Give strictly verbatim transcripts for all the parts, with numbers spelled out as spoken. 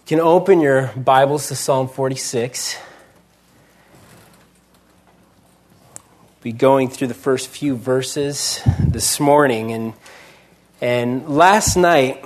You can open your Bibles to Psalm forty-six. We'll be going through the first few verses this morning. And, and last night,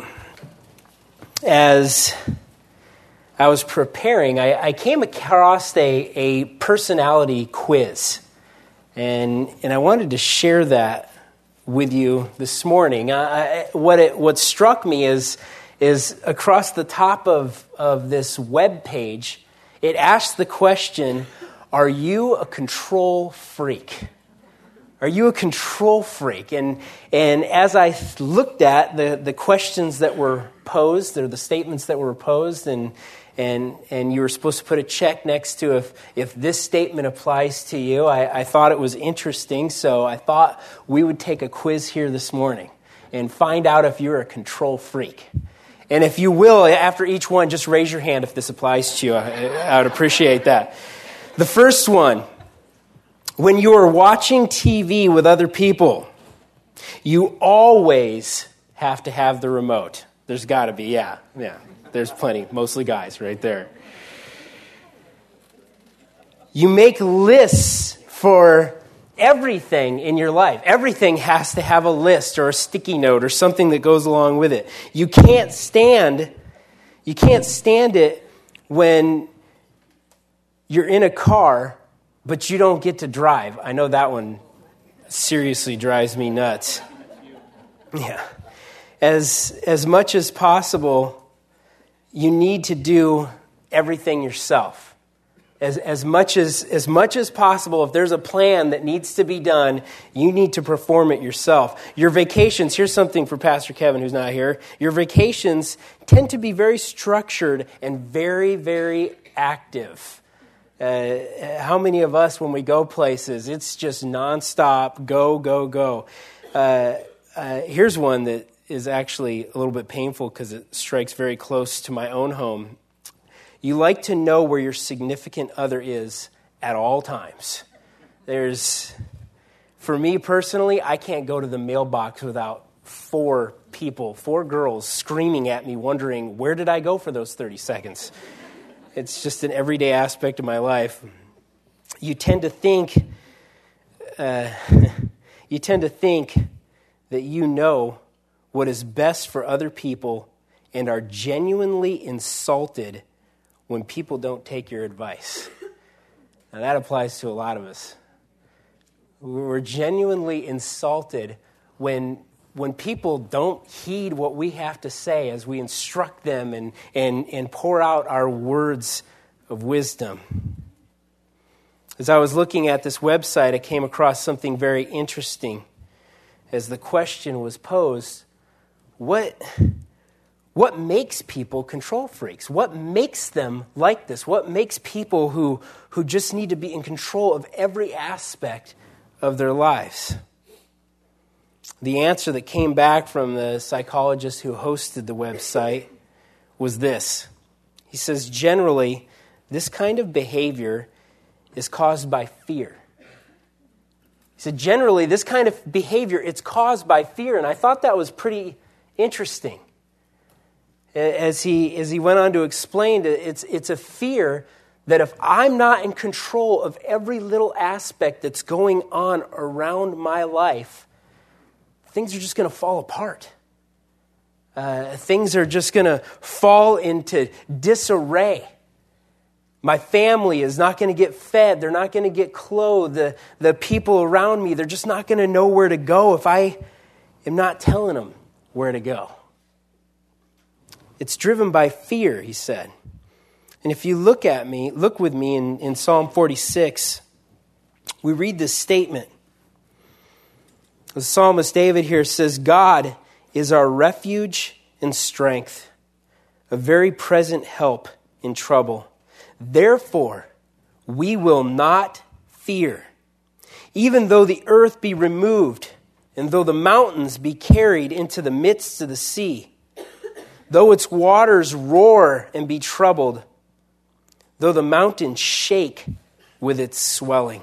as I was preparing, I, I came across a, a personality quiz. And, and I wanted to share that with you this morning. I, what, it, what struck me is... is across the top of, of this web page, it asks the question, are you a control freak? Are you a control freak? And and as I looked at the, the questions that were posed, or the statements that were posed, and and and you were supposed to put a check next to if, if this statement applies to you, I, I thought it was interesting, so I thought we would take a quiz here this morning and find out if you're a control freak. And if you will, after each one, just raise your hand if this applies to you. I, I would appreciate that. The first one, when you are watching T V with other people, you always have to have the remote. There's got to be, yeah, yeah. There's plenty, mostly guys right there. You make lists for everything in your life. Everything has to have a list or a sticky note or something that goes along with it. You can't stand, you can't stand it when you're in a car, but you don't get to drive. I know that one seriously drives me nuts. Yeah. As, as much as possible, you need to do everything yourself. As as much as as much as possible, if there's a plan that needs to be done, you need to perform it yourself. Your vacations, here's something for Pastor Kevin who's not here. Your vacations tend to be very structured and very, very active. Uh, how many of us, when we go places, it's just nonstop, go, go, go. Uh, uh, here's one that is actually a little bit painful because it strikes very close to my own home. You like to know where your significant other is at all times. There's, for me personally, I can't go to the mailbox without four people, four girls screaming at me, wondering, where did I go for those thirty seconds? It's just an everyday aspect of my life. You tend to think, uh, you tend to think that you know what is best for other people and are genuinely insulted when people don't take your advice. Now that applies to a lot of us. We're genuinely insulted when when people don't heed what we have to say as we instruct them and, and, and pour out our words of wisdom. As I was looking at this website, I came across something very interesting. As the question was posed, what... What makes people control freaks? What makes them like this? What makes people who, who just need to be in control of every aspect of their lives? The answer that came back from the psychologist who hosted the website was this. He says, generally, this kind of behavior is caused by fear. He said, generally, this kind of behavior, it's caused by fear. And I thought that was pretty interesting. As he as he went on to explain, it's it's a fear that if I'm not in control of every little aspect that's going on around my life, things are just going to fall apart. Uh, things are just going to fall into disarray. My family is not going to get fed. They're not going to get clothed. The, the people around me, they're just not going to know where to go if I am not telling them where to go. It's driven by fear, he said. And if you look at me, look with me in, in Psalm forty-six, we read this statement. The psalmist David here says, God is our refuge and strength, a very present help in trouble. Therefore, we will not fear, even though the earth be removed, and though the mountains be carried into the midst of the sea. Though its waters roar and be troubled, though the mountains shake with its swelling.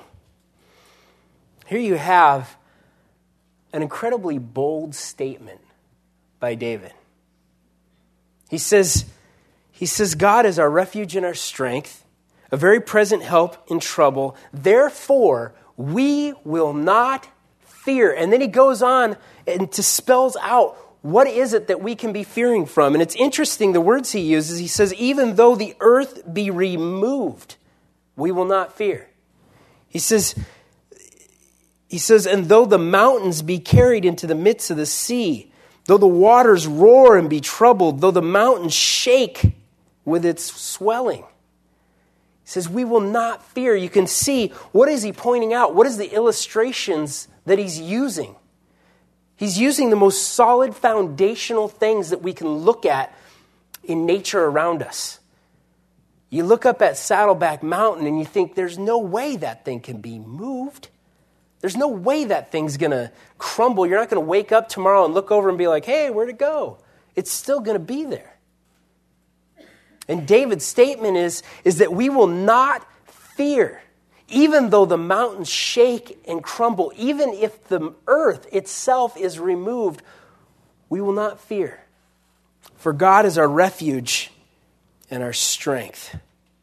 Here you have an incredibly bold statement by David. He says, He says, God is our refuge and our strength, a very present help in trouble. Therefore, we will not fear. And then he goes on and to spells out what is it that we can be fearing from. And it's interesting, the words he uses. He says, even though the earth be removed, we will not fear. He says, he says, and though the mountains be carried into the midst of the sea, though the waters roar and be troubled, though the mountains shake with its swelling. He says, we will not fear. You can see, what is he pointing out? What is the illustrations that he's using? He's using the most solid foundational things that we can look at in nature around us. You look up at Saddleback Mountain and you think there's no way that thing can be moved. There's no way that thing's going to crumble. You're not going to wake up tomorrow and look over and be like, hey, where'd it go? It's still going to be there. And David's statement is, is that we will not fear. Even though the mountains shake and crumble, even if the earth itself is removed, we will not fear. For God is our refuge and our strength.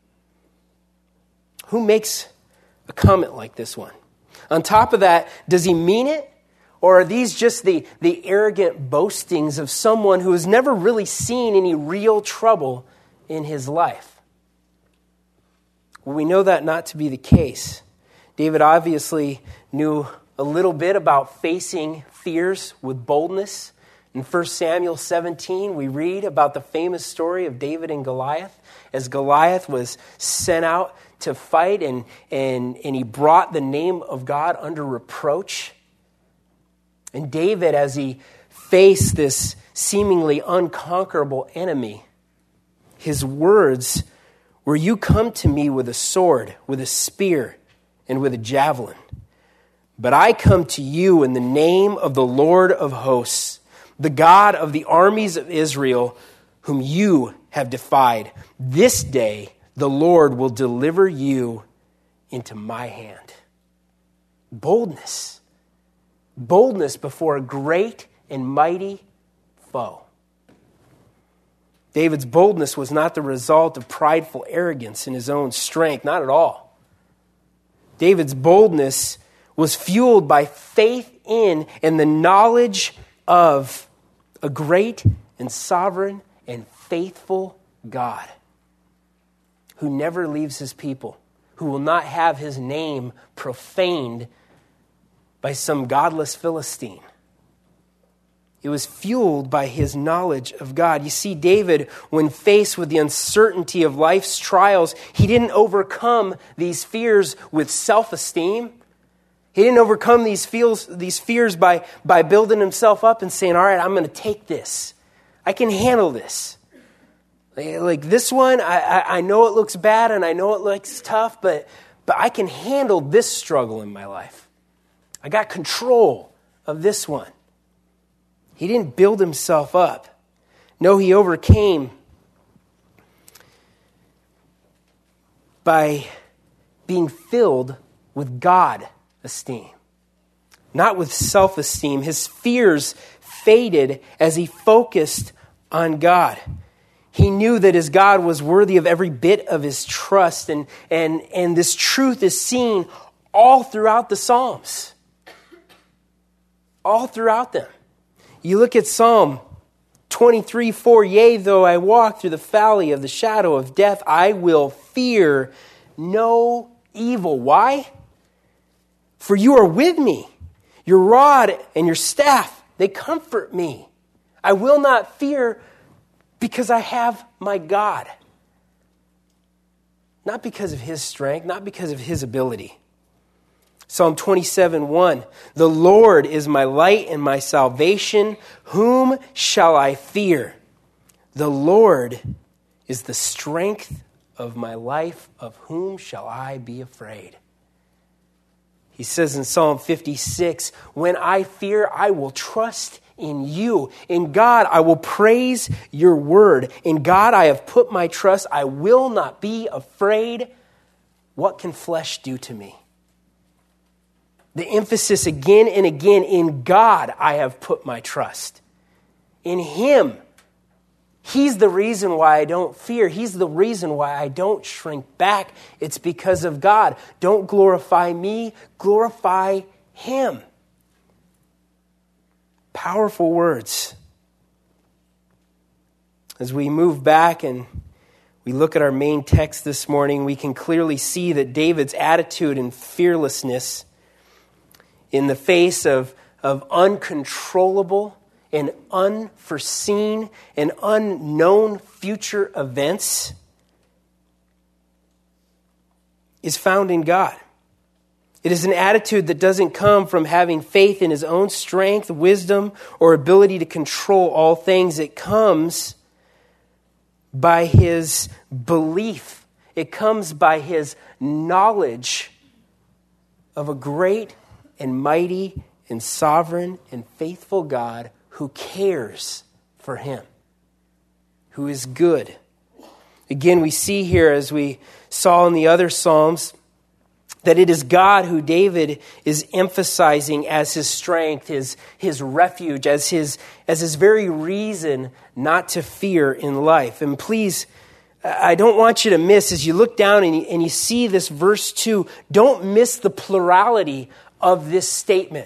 Who makes a comment like this one? On top of that, does he mean it? Or are these just the, the arrogant boastings of someone who has never really seen any real trouble in his life? Well, we know that not to be the case. David obviously knew a little bit about facing fears with boldness. In First Samuel seventeen, we read about the famous story of David and Goliath, as Goliath was sent out to fight, and, and, and he brought the name of God under reproach. And David, as he faced this seemingly unconquerable enemy, his words were, you come to me with a sword, with a spear, and with a javelin. But I come to you in the name of the Lord of hosts, the God of the armies of Israel, whom you have defied. This day the Lord will deliver you into my hand. Boldness. Boldness before a great and mighty foe. David's boldness was not the result of prideful arrogance in his own strength, not at all. David's boldness was fueled by faith in and the knowledge of a great and sovereign and faithful God who never leaves his people, who will not have his name profaned by some godless Philistine. It was fueled by his knowledge of God. You see, David, when faced with the uncertainty of life's trials, he didn't overcome these fears with self-esteem. He didn't overcome these feels, these fears by, by building himself up and saying, all right, I'm going to take this. I can handle this. Like this one, I, I, I know it looks bad and I know it looks tough, but, but I can handle this struggle in my life. I got control of this one. He didn't build himself up. No, he overcame by being filled with God esteem, not with self-esteem. His fears faded as he focused on God. He knew that his God was worthy of every bit of his trust, and, and, and this truth is seen all throughout the Psalms. All throughout them. You look at Psalm twenty-three four, yea, though I walk through the valley of the shadow of death, I will fear no evil. Why? For you are with me. Your rod and your staff, they comfort me. I will not fear because I have my God. Not because of his strength, not because of his ability. Psalm twenty-seven one, the Lord is my light and my salvation. Whom shall I fear? The Lord is the strength of my life. Of whom shall I be afraid? He says in Psalm fifty-six, when I fear, I will trust in you. In God, I will praise your word. In God, I have put my trust. I will not be afraid. What can flesh do to me? The emphasis again and again, in God I have put my trust. In him He's the reason why I don't fear. He's the reason why I don't shrink back. It's because of God. Don't glorify me, glorify Him. Powerful words. As we move back and we look at our main text this morning, we can clearly see that David's attitude and fearlessness in the face of, of uncontrollable and unforeseen and unknown future events is found in God. It is an attitude that doesn't come from having faith in his own strength, wisdom, or ability to control all things. It comes by his belief. It comes by his knowledge of a great and mighty and sovereign and faithful God who cares for him, who is good. Again, we see here, as we saw in the other Psalms, that it is God who David is emphasizing as his strength, his, his refuge, as his, as his very reason not to fear in life. And please, I don't want you to miss, as you look down and you, and you see this verse two, don't miss the plurality of this statement.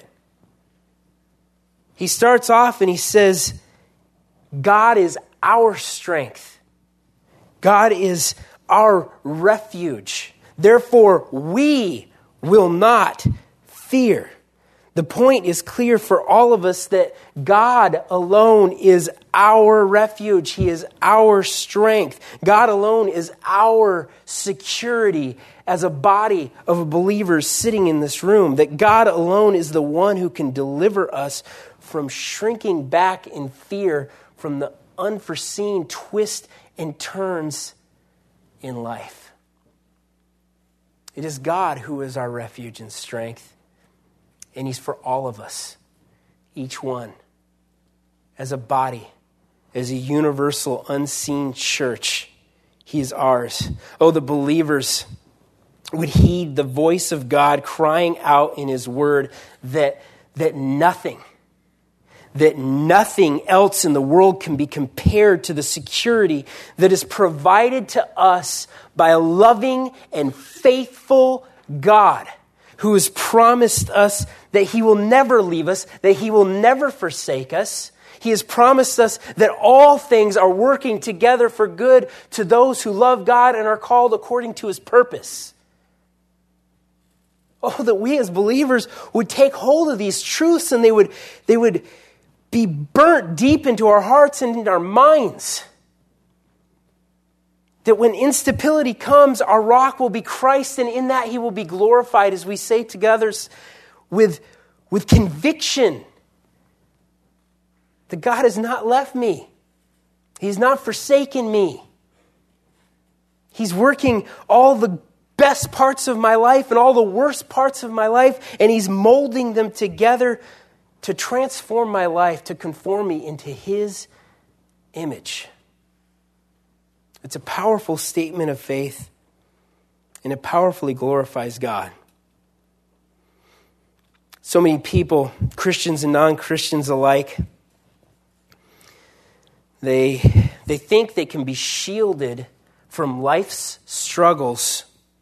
He starts off and he says, God is our strength. God is our refuge. Therefore, we will not fear. The point is clear for all of us that God alone is our refuge. He is our strength. God alone is our security as a body of believers sitting in this room. That God alone is the one who can deliver us from shrinking back in fear from the unforeseen twists and turns in life. It is God who is our refuge and strength, and He's for all of us, each one, as a body, as a universal, unseen church. He is ours. Oh, the believers would heed the voice of God crying out in His word that, that nothing, that nothing else in the world can be compared to the security that is provided to us by a loving and faithful God who has promised us that He will never leave us, that He will never forsake us. He has promised us that all things are working together for good to those who love God and are called according to His purpose. Oh, that we as believers would take hold of these truths and they would, they would be burnt deep into our hearts and in our minds. That when instability comes, our rock will be Christ, and in that He will be glorified, as we say together with, with conviction that God has not left me. He's not forsaken me. He's working all the best parts of my life and all the worst parts of my life, and He's molding them together to transform my life, to conform me into His image. It's a powerful statement of faith, and it powerfully glorifies God. So many people, Christians and non-Christians alike, they, they think they can be shielded from life's struggles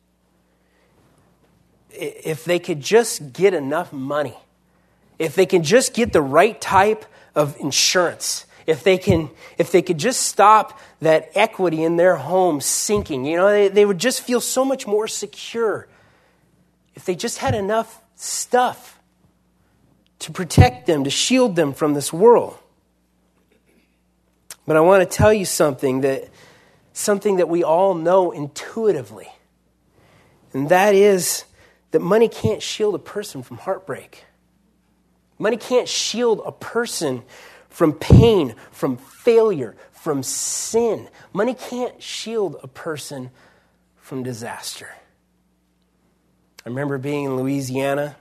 if they could just get enough money. If they can just get the right type of insurance, if they can, if they could just stop that equity in their home sinking, you know, they, they would just feel so much more secure if they just had enough stuff to protect them, to shield them from this world. But I want to tell you something that, something that we all know intuitively, and that is that money can't shield a person from heartbreak. Money can't shield a person from pain, from failure, from sin. Money can't shield a person from disaster. I remember being in Louisiana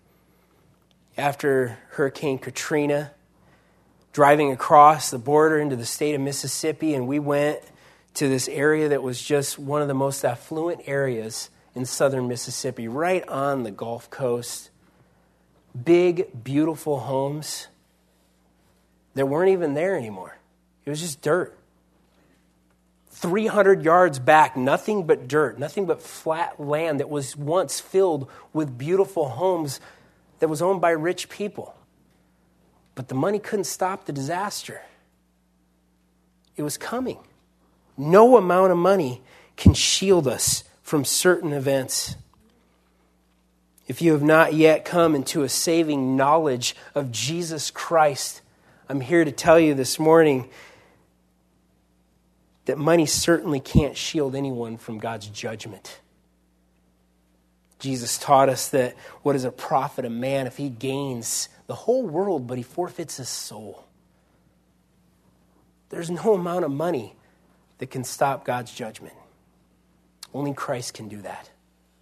after Hurricane Katrina, driving across the border into the state of Mississippi, and we went to this area that was just one of the most affluent areas in southern Mississippi, right on the Gulf Coast. Big, beautiful homes that weren't even there anymore. It was just dirt. three hundred yards back, nothing but dirt, nothing but flat land that was once filled with beautiful homes that was owned by rich people. But the money couldn't stop the disaster. It was coming. No amount of money can shield us from certain events. If you have not yet come into a saving knowledge of Jesus Christ, I'm here to tell you this morning that money certainly can't shield anyone from God's judgment. Jesus taught us that what is a profit a man if he gains the whole world but he forfeits his soul? There's no amount of money that can stop God's judgment. Only Christ can do that.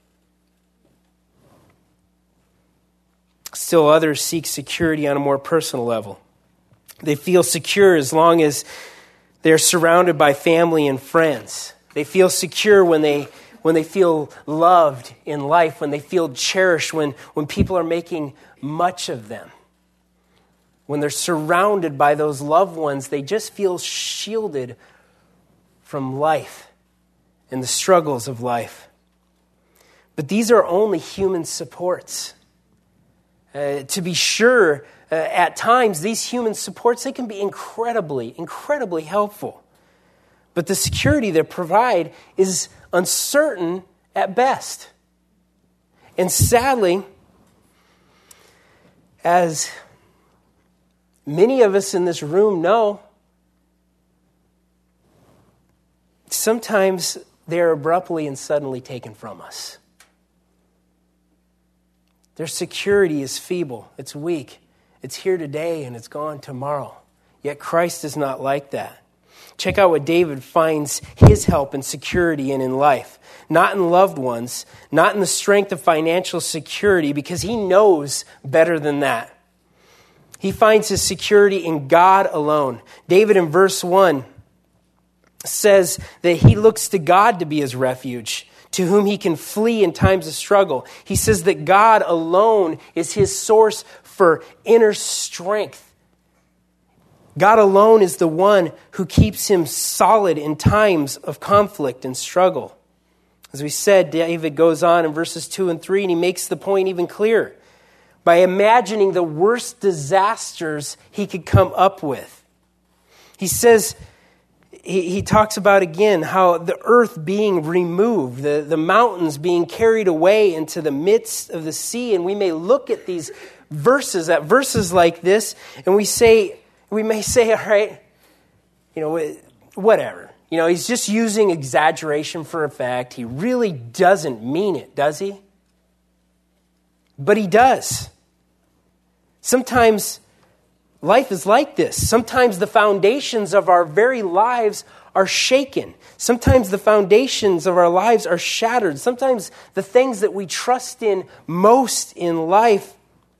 Still, others seek security on a more personal level. They feel secure as long as they're surrounded by family and friends. They feel secure when they when they feel loved in life, when they feel cherished, when, when people are making much of them. When they're surrounded by those loved ones, they just feel shielded from life and the struggles of life. But these are only human supports. Uh, to be sure, uh, at times, these human supports, they can be incredibly, incredibly helpful. But the security they provide is uncertain at best. And sadly, as many of us in this room know, sometimes they're abruptly and suddenly taken from us. Their security is feeble, it's weak, it's here today and it's gone tomorrow. Yet Christ is not like that. Check out what David finds his help and security in in life. Not in loved ones, not in the strength of financial security, because he knows better than that. He finds his security in God alone. David in verse one says that he looks to God to be his refuge, to whom he can flee in times of struggle. He says that God alone is his source for inner strength. God alone is the one who keeps him solid in times of conflict and struggle. As we said, David goes on in verses two and three, and he makes the point even clearer by imagining the worst disasters he could come up with. He says, He, he talks about again how the earth being removed, the, the mountains being carried away into the midst of the sea. And we may look at these verses, at verses like this, and we say, we may say, all right, you know, whatever. You know, he's just using exaggeration for effect. He really doesn't mean it, does he? But he does. Sometimes life is like this. Sometimes the foundations of our very lives are shaken. Sometimes the foundations of our lives are shattered. Sometimes the things that we trust in most in life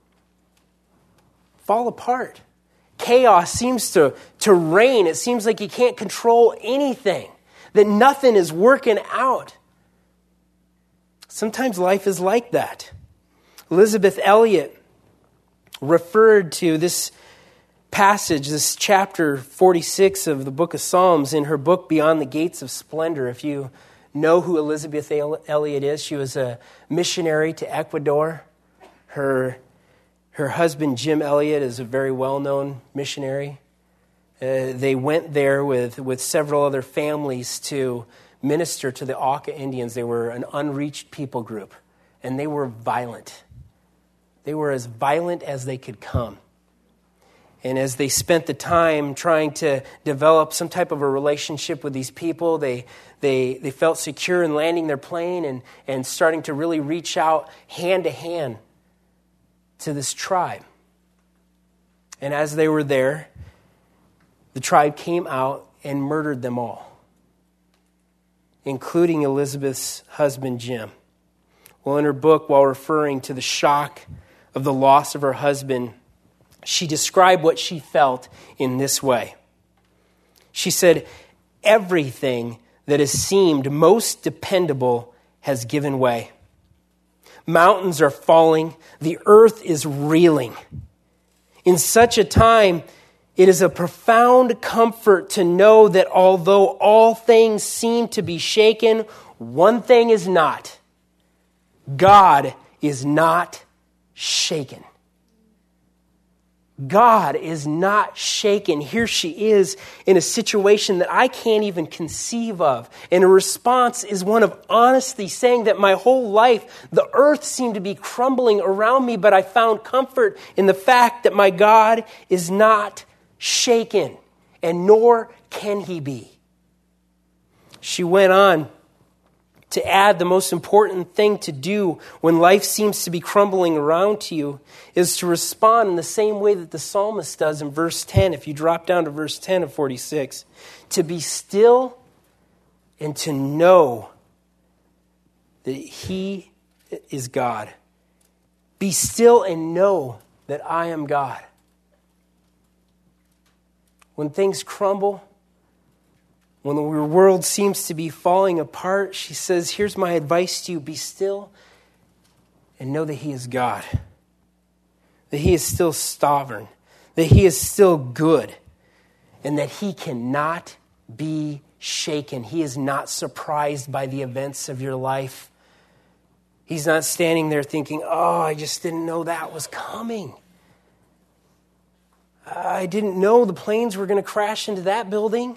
fall apart. Chaos seems to, to reign. It seems like you can't control anything, that nothing is working out. Sometimes life is like that. Elisabeth Elliot referred to this passage, this chapter forty-six of the book of Psalms in her book, Beyond the Gates of Splendor. If you know who Elisabeth Elliot is, she was a missionary to Ecuador. Her, her husband, Jim Elliot, is a very well-known missionary. Uh, they went there with, with several other families to minister to the Auca Indians. They were an unreached people group, and they were violent. They were as violent as they could come. And as they spent the time trying to develop some type of a relationship with these people, they they they felt secure in landing their plane and, and starting to really reach out hand to hand to this tribe. And as they were there, the tribe came out and murdered them all, including Elizabeth's husband, Jim. Well, in her book, while referring to the shock of the loss of her husband, she described what she felt in this way. She said, "Everything that has seemed most dependable has given way. Mountains are falling. The earth is reeling. In such a time, It is a profound comfort to know that although all things seem to be shaken, one thing is not. God is not shaken. God is not shaken. Here she is in a situation that I can't even conceive of. And her response is one of honesty, saying that my whole life, the earth seemed to be crumbling around me, but I found comfort in the fact that my God is not shaken, and nor can he be. She went on to add the most important thing to do when life seems to be crumbling around to you is to respond in the same way that the psalmist does in verse ten. If you drop down to verse ten of forty-six, to be still and to know that he is God. Be still and know that I am God. When things crumble, when the world seems to be falling apart, she says, here's my advice to you. Be still and know that he is God. That he is still sovereign. That he is still good. And that he cannot be shaken. He is not surprised by the events of your life. He's not standing there thinking, oh, I just didn't know that was coming. I didn't know the planes were going to crash into that building.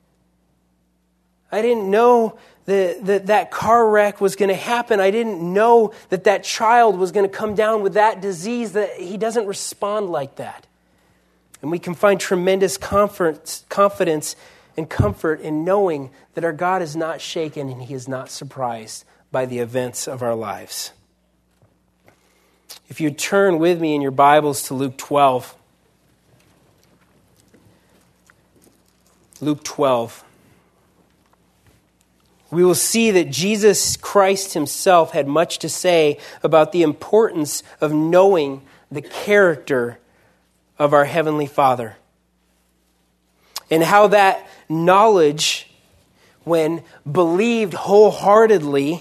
I didn't know that, that that car wreck was going to happen. I didn't know that that child was going to come down with that disease. That he doesn't respond like that. And we can find tremendous comfort, confidence and comfort in knowing that our God is not shaken and he is not surprised by the events of our lives. If you turn with me in your Bibles to Luke twelve. Luke twelve. We will see that Jesus Christ himself had much to say about the importance of knowing the character of our Heavenly Father. And how that knowledge, when believed wholeheartedly,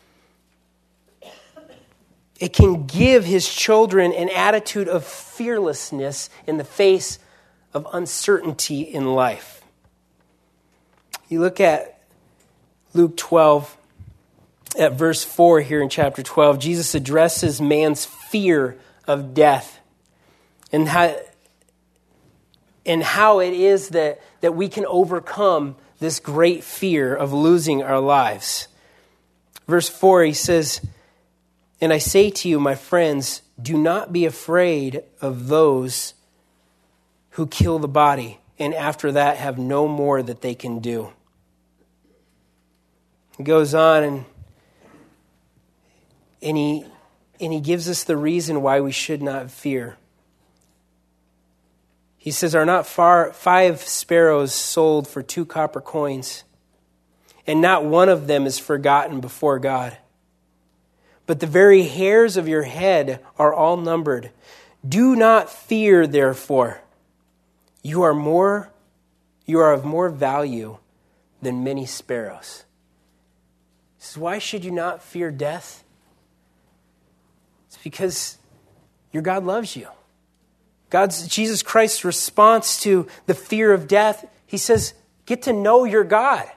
it can give his children an attitude of fearlessness in the face of uncertainty in life. You look at Luke twelve, at verse four here in chapter twelve, Jesus addresses man's fear of death and how, and how it is that, that we can overcome this great fear of losing our lives. Verse four, he says, and I say to you, my friends, do not be afraid of those who kill the body, and after that have no more that they can do. He goes on and, and, he, and he gives us the reason why we should not fear. He says, are not far, five sparrows sold for two copper coins, and not one of them is forgotten before God? But the very hairs of your head are all numbered. Do not fear, therefore. You are more, you are of more value than many sparrows. He says, why should you not fear death? It's because your God loves you. God's Jesus Christ's response to the fear of death, he says, get to know your God.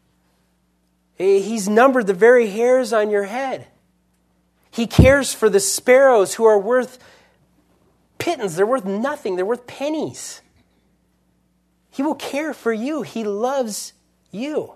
He's numbered the very hairs on your head. He cares for the sparrows who are worth pittance. They're worth nothing. They're worth pennies. He will care for you. He loves you.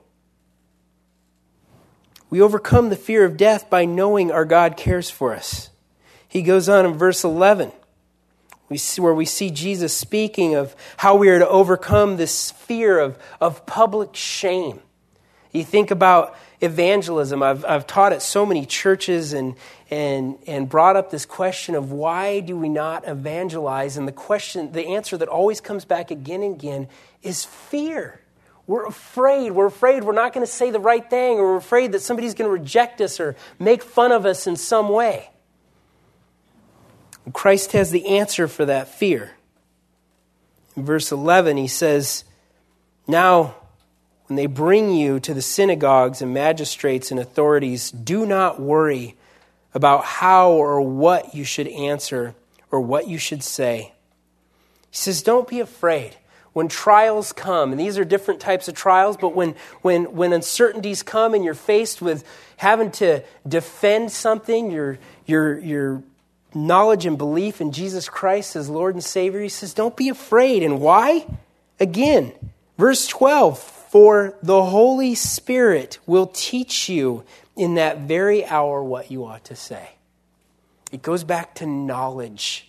We overcome the fear of death by knowing our God cares for us. He goes on in verse eleven, we see, where we see Jesus speaking of how we are to overcome this fear of, of public shame. You think about evangelism. I've, I've taught at so many churches and, and, and brought up this question of why do we not evangelize? And the question, the answer that always comes back again and again is fear. We're afraid. We're afraid we're not going to say the right thing, or we're afraid that somebody's going to reject us or make fun of us in some way. And Christ has the answer for that fear. In verse eleven, he says, now, when they bring you to the synagogues and magistrates and authorities, do not worry about how or what you should answer or what you should say. He says, don't be afraid. When trials come, and these are different types of trials, but when, when, when uncertainties come and you're faced with having to defend something, your, your, your knowledge and belief in Jesus Christ as Lord and Savior, he says, don't be afraid. And why? Again, verse twelve, for the Holy Spirit will teach you in that very hour what you ought to say. It goes back to knowledge.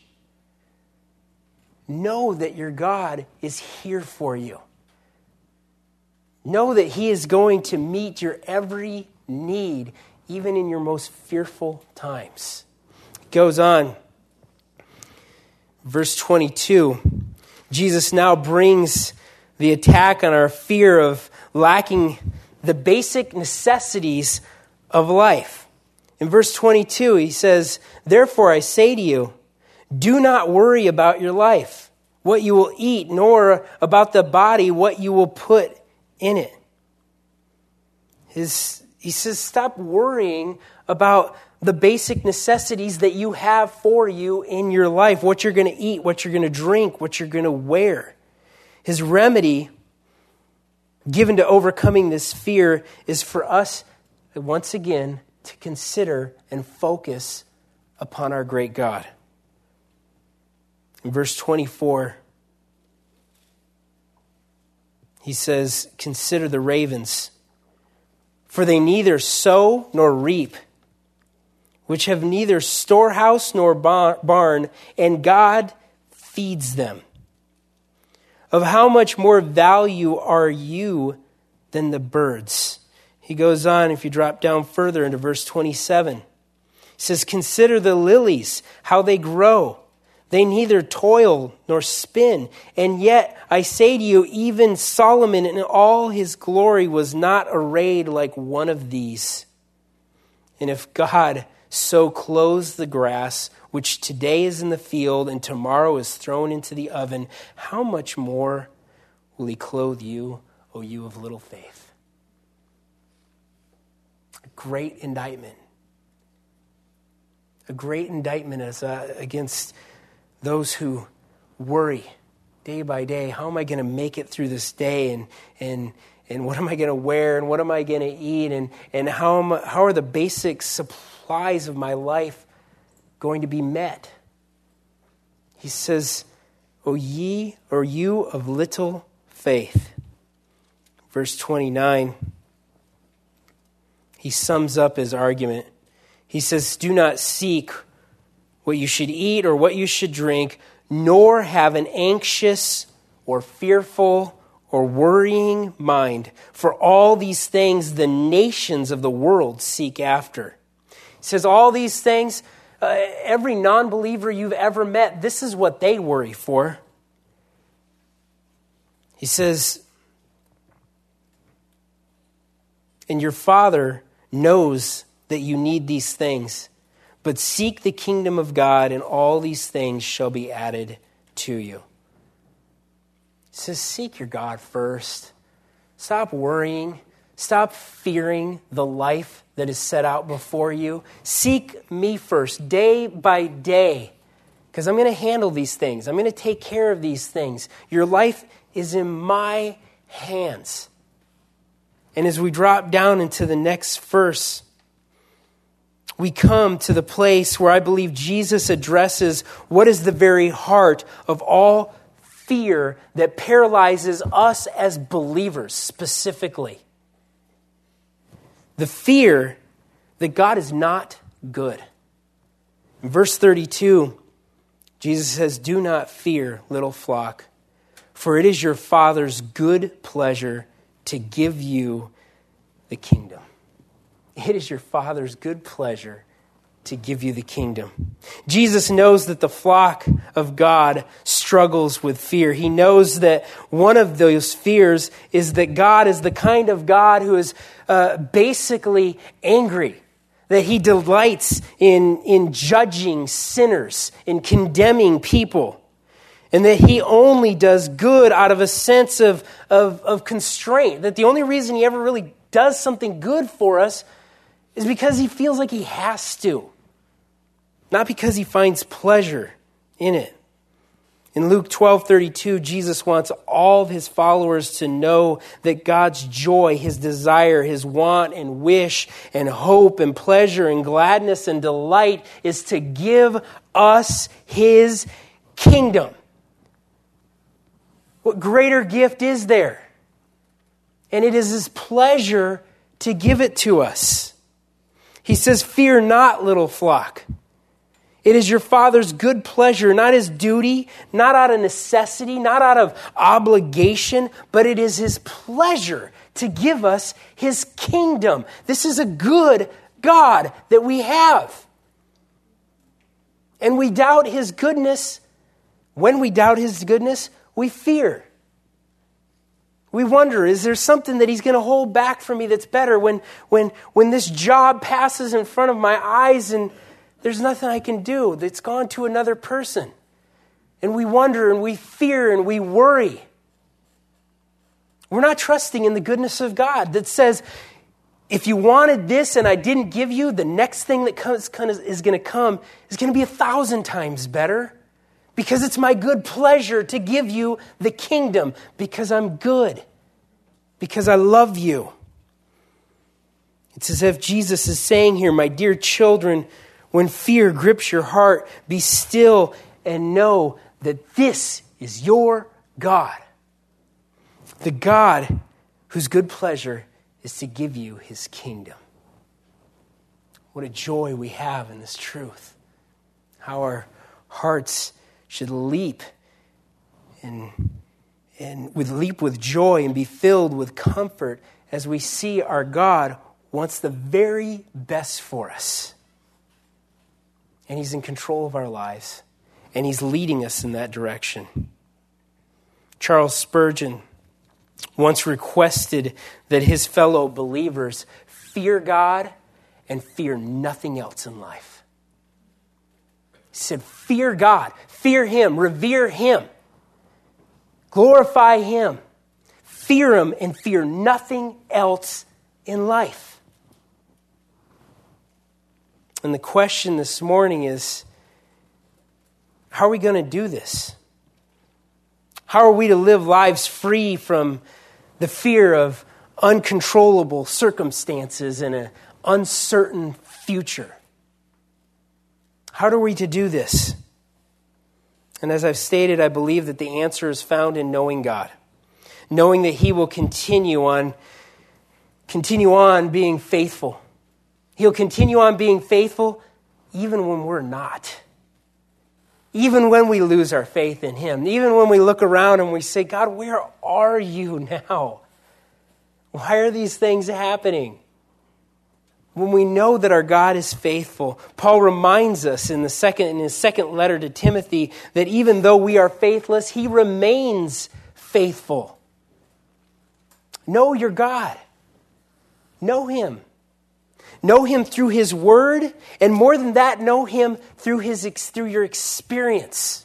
Know that your God is here for you. Know that he is going to meet your every need, even in your most fearful times. It goes on. Verse twenty-two, Jesus now brings the attack on our fear of lacking the basic necessities of life. In verse twenty-two, he says, therefore I say to you, do not worry about your life, what you will eat, nor about the body, what you will put in it. His, he says, stop worrying about the basic necessities that you have for you in your life, what you're going to eat, what you're going to drink, what you're going to wear. His remedy given to overcoming this fear is for us, once again, to consider and focus upon our great God. In verse twenty-four, he says, consider the ravens, for they neither sow nor reap, which have neither storehouse nor barn, and God feeds them. Of how much more value are you than the birds? He goes on, if you drop down further into verse twenty-seven, he says, consider the lilies, how they grow. They neither toil nor spin. And yet I say to you, even Solomon in all his glory was not arrayed like one of these. And if God so clothes the grass, which today is in the field and tomorrow is thrown into the oven, how much more will he clothe you, O you of little faith? A great indictment. A great indictment as, uh, against those who worry day by day. How am I going to make it through this day? And and and what am I going to wear? And what am I going to eat? And and how am I, how are the basic supplies of my life going to be met? He says, O ye, or you of little faith. Verse twenty-nine, he sums up his argument. He says, do not seek what you should eat or what you should drink, nor have an anxious or fearful or worrying mind. For all these things the nations of the world seek after. He says all these things, uh, every non-believer you've ever met, this is what they worry for. He says, and your Father knows that you need these things. But seek the kingdom of God, and all these things shall be added to you. It says, seek your God first. Stop worrying. Stop fearing the life that is set out before you. Seek me first, day by day, because I'm going to handle these things. I'm going to take care of these things. Your life is in my hands. And as we drop down into the next verse, we come to the place where I believe Jesus addresses what is the very heart of all fear that paralyzes us as believers specifically. The fear that God is not good. In verse thirty-two, Jesus says, do not fear, little flock, for it is your Father's good pleasure to give you the kingdom. It is your Father's good pleasure to give you the kingdom. Jesus knows that the flock of God struggles with fear. He knows that one of those fears is that God is the kind of God who is uh, basically angry, that he delights in, in judging sinners, in condemning people, and that he only does good out of a sense of, of, of constraint, that the only reason he ever really does something good for us is because he feels like he has to, not because he finds pleasure in it. In Luke twelve thirty-two, Jesus wants all of his followers to know that God's joy, his desire, his want and wish and hope and pleasure and gladness and delight is to give us his kingdom. What greater gift is there? And it is his pleasure to give it to us. He says, "Fear not, little flock. It is your Father's good pleasure, not his duty, not out of necessity, not out of obligation, but it is his pleasure to give us his kingdom." This is a good God that we have. And we doubt his goodness. When we doubt his goodness, we fear. We wonder, is there something that he's going to hold back from me that's better when, when, when this job passes in front of my eyes and there's nothing I can do? It's gone to another person. And we wonder and we fear and we worry. We're not trusting in the goodness of God that says, if you wanted this and I didn't give you, the next thing that comes, is going to come is going to be a thousand times better. Because it's my good pleasure to give you the kingdom. Because I'm good. Because I love you. It's as if Jesus is saying here, my dear children, when fear grips your heart, be still and know that this is your God. The God whose good pleasure is to give you his kingdom. What a joy we have in this truth. How our hearts should leap and, and with leap with joy and be filled with comfort as we see our God wants the very best for us. And he's in control of our lives. And he's leading us in that direction. Charles Spurgeon once requested that his fellow believers fear God and fear nothing else in life. He said, fear God, fear him, revere him, glorify him, fear him, and fear nothing else in life. And the question this morning is, how are we going to do this? How are we to live lives free from the fear of uncontrollable circumstances and an uncertain future? How are we to do this? And as I've stated, I believe that the answer is found in knowing God. Knowing that he will continue on, continue on being faithful. He'll continue on being faithful even when we're not. Even when we lose our faith in him. Even when we look around and we say, God, where are you now? Why are these things happening? When we know that our God is faithful, Paul reminds us in the second in his second letter to Timothy that even though we are faithless, he remains faithful. Know your God. Know him. Know him through his word, and more than that, know him through his through your experience.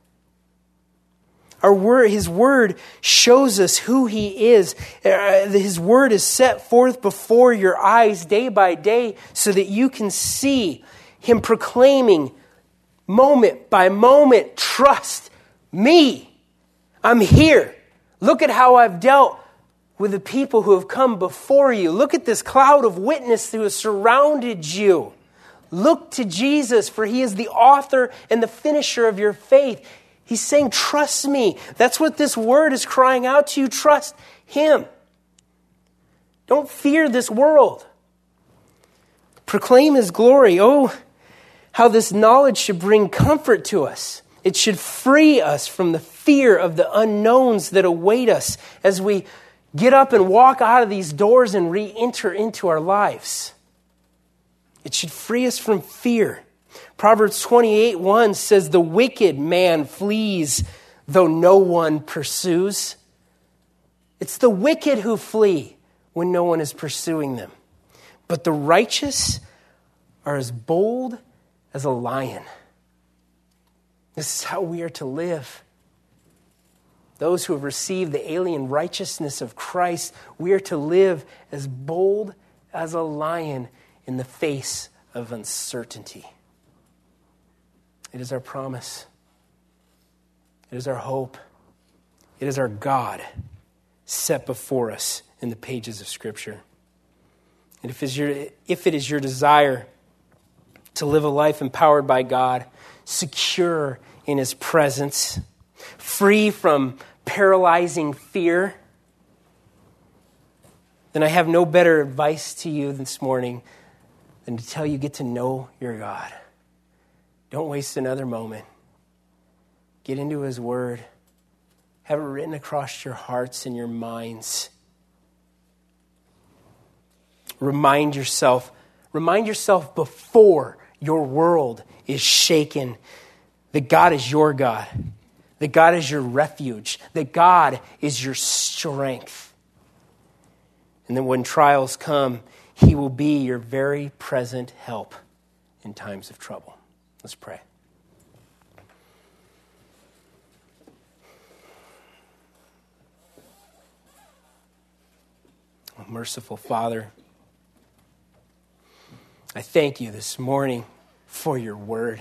Our word, his word shows us who he is. Uh, his word is set forth before your eyes day by day so that you can see him proclaiming moment by moment, trust me. I'm here. Look at how I've dealt with the people who have come before you. Look at this cloud of witness who has surrounded you. Look to Jesus, for he is the author and the finisher of your faith. He's saying, trust me. That's what this word is crying out to you. Trust him. Don't fear this world. Proclaim his glory. Oh, how this knowledge should bring comfort to us. It should free us from the fear of the unknowns that await us as we get up and walk out of these doors and re-enter into our lives. It should free us from fear. Proverbs twenty-eight one says, the wicked man flees, though no one pursues. It's the wicked who flee when no one is pursuing them. But the righteous are as bold as a lion. This is how we are to live. Those who have received the alien righteousness of Christ, we are to live as bold as a lion in the face of uncertainty. It is our promise. It is our hope. It is our God set before us in the pages of Scripture. And if, it's your, if it is your desire to live a life empowered by God, secure in His presence, free from paralyzing fear, then I have no better advice to you this morning than to tell you get to know your God. Don't waste another moment. Get into His Word. Have it written across your hearts and your minds. Remind yourself, remind yourself before your world is shaken that God is your God, that God is your refuge, that God is your strength. And then when trials come, He will be your very present help in times of trouble. Let's pray. Oh, merciful Father, I thank you this morning for your word.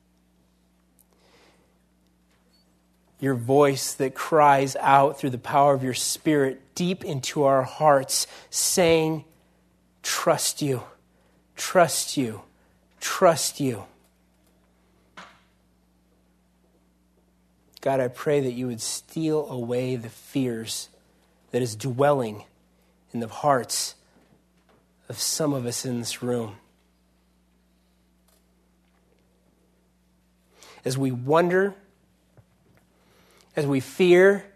Your voice that cries out through the power of your Spirit deep into our hearts, saying, trust you, trust you, trust you. God, I pray that you would steal away the fears that is dwelling in the hearts of some of us in this room. As we wonder, as we fear,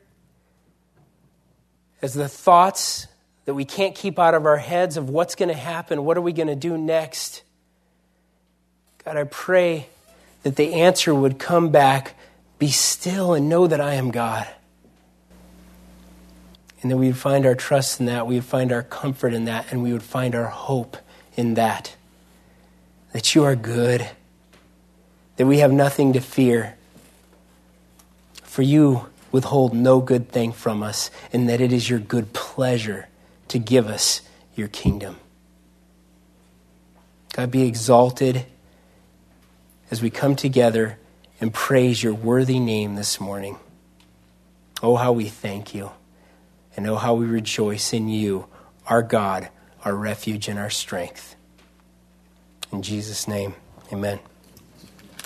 as the thoughts that we can't keep out of our heads of what's going to happen, what are we going to do next? God, I pray that the answer would come back, be still and know that I am God. And that we would find our trust in that, we would find our comfort in that, and we would find our hope in that. That you are good, that we have nothing to fear. For you withhold no good thing from us, and that it is your good pleasure to give us your kingdom. God, be exalted as we come together and praise your worthy name this morning. Oh, how we thank you, and oh, how we rejoice in you, our God, our refuge and our strength. In Jesus' name, amen.